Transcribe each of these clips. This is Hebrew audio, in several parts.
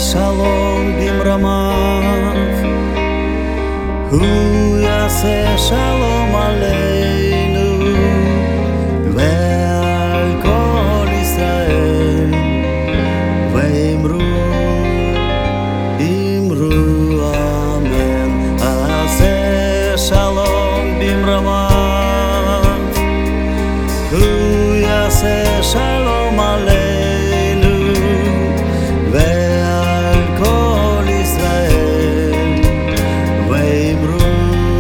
שלום במרמיו, הוא יעשה שלום עלינו ועל כל ישראל, ואמרו אמן. עשה שלום במרמיו, הוא יעשה שלום עלינו ועל כל ישראל, ואמרו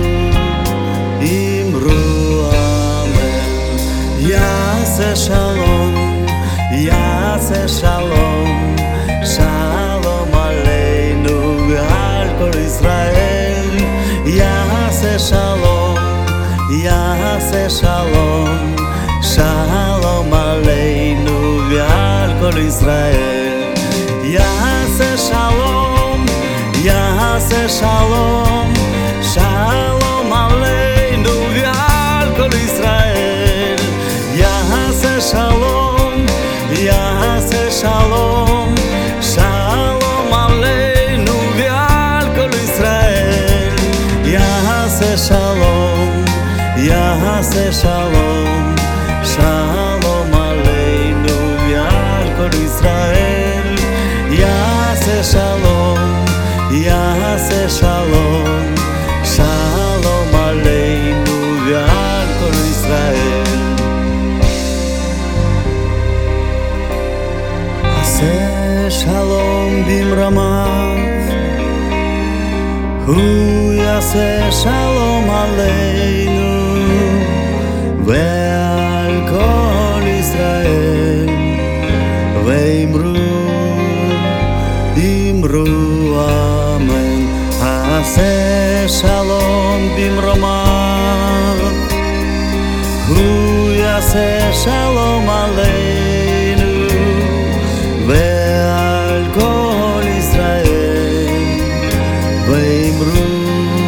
אמן. יעשה שלום, יעשה שלום, שלום עלינו ועל כל ישראל. יעשה שלום, יעשה שלום, שלום עלינו ועל כל ישראל. יעשה שלום, יעשה שלום, שלום עלינו ועל כל ישראל. יעשה שלום, יעשה שלום, שלום עלינו ועל כל ישראל. יעשה שלום, יעשה שלום, שלום עלינו ועל כל ישראל. יעשה שלום, יעשה שלום, שלום עלינו ועל כל ישראל. עשה שלום במרמיו, הוא יעשה שלום עלינו ועל כל ישראל, ואמרו אמן. עשה שלום במרמיו, הוא יעשה שלום עלינו ועל כל ישראל, ואמרו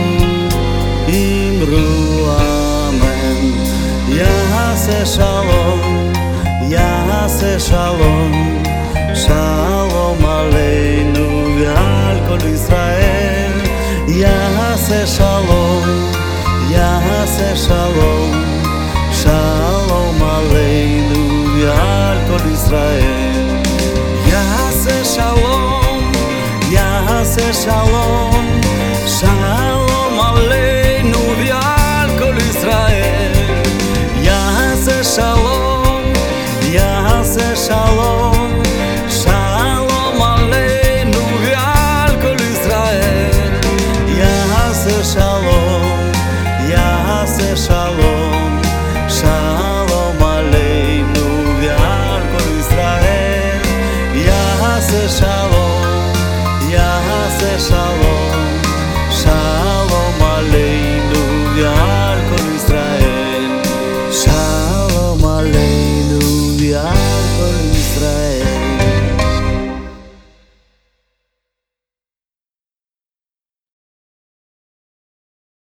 אמן. יעשה שלום, יעשה שלום, שלום עלינו ועל כל ישראל. יעשה שלום, יעשה שלום, שלום עלינו ועל כל ישראל. יעשה שלום, יעשה שלום, שלום עלינו ועל כל ישראל. יעשה שלום, יעשה שלום,